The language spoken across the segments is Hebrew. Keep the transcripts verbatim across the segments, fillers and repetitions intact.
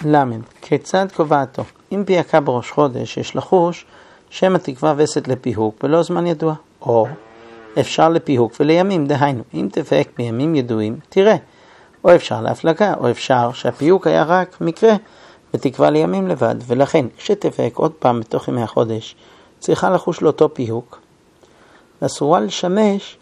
למד, כיצד קובעתו? אם פייקה בראש חודש, יש לחוש שם התקווה וסת לפיהוק ולא זמן ידוע. או אפשר לפיהוק ולימים, דהיינו, אם תפהק בימים ידועים, תראה. או אפשר להפלגה, או אפשר שהפיהוק היה רק מקרה ותקווה לימים לבד. ולכן, כשתפהק עוד פעם בתוך ימי החודש, צריכה לחוש לאותו פיהוק. אסורה לשמש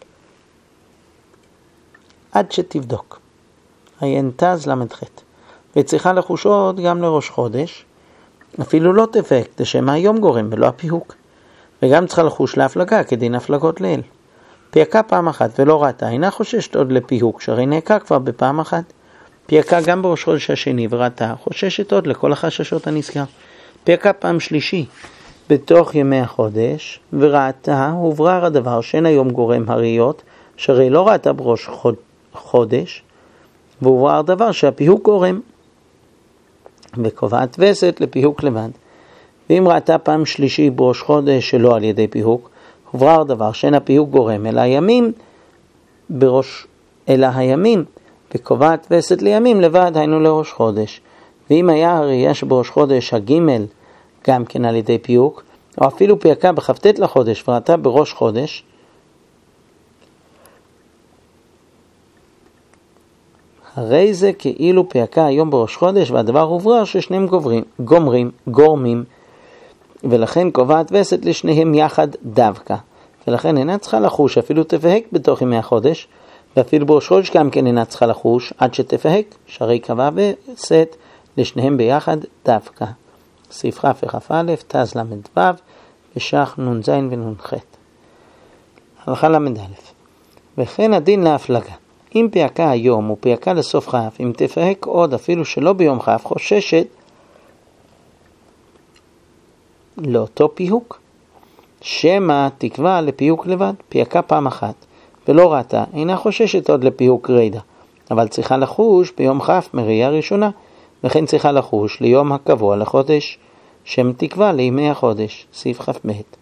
עד שתבדוק. עיין תז למד ח'. וצריכה לחוש עוד גם לראש חודש, אפילו לא תפהק, דשם היום גורם ולא הפיהוק. וגם צריכה לחוש להפלגה כדין הפלגות ליל. פייקה פעם אחת ולא ראתה, אינה חוששת עוד לפיהוק, שהרי נעקה כבר בפעם אחת. פייקה גם בראש חודש השני וראתה, חוששת עוד לכל החששות הנזכר. פייקה פעם שלישי בתוך ימי החודש, וראתה, הוברר הדבר שאין היום גורם הריות, שהרי לא ראתה בראש חוד, חודש, והוברר דבר שהפיהוק גורם, וקובעת וסת לפיהוק לבד. ואם ראתה פעם שלישי בראש חודש שלא על ידי פיהוק, הוברר דבר שאין הפיהוק גורם אלא הימים בראש אלא הימים, וקובעת וסת לימים לבד, היינו לראש חודש. ואם היה הראייה שבראש חודש הגימל גם כן על ידי פיהוק, או אפילו פייקה בחפתת לחודש וראתה בראש חודש, הרי זה כאילו פייקה היום בראש חודש, והדבר הוברר ששניהם גוברים, גומרים, גורמים, ולכן קובעת וסת לשניהם יחד דווקא. ולכן אינה צריכה לחוש, אפילו תפהק בתוך ימי החודש, ואפילו בראש חודש גם כן אינה צריכה לחוש, עד שתפהק, שהרי קבע וסת לשניהם ביחד דווקא. סעיף כ' וכ"א, תז למד ו', ושח נון זין ונון ח'. הלכה למד א'. וכן הדין להפלגה. אם פייקה היום ופייקה לסוף כ', אם תפהק עוד אפילו שלא ביום כ', חוששת לאותו פיהוק. שמה תקווה לפיהוק לבד, פייקה פעם אחת, ולא ראתה, אינה חוששת עוד לפיהוק גרידה, אבל צריכה לחוש ביום כ' מראייה ראשונה, וכן צריכה לחוש ליום הקבוע לחודש, שם תקווה לימי החודש, סעיף כ"ב.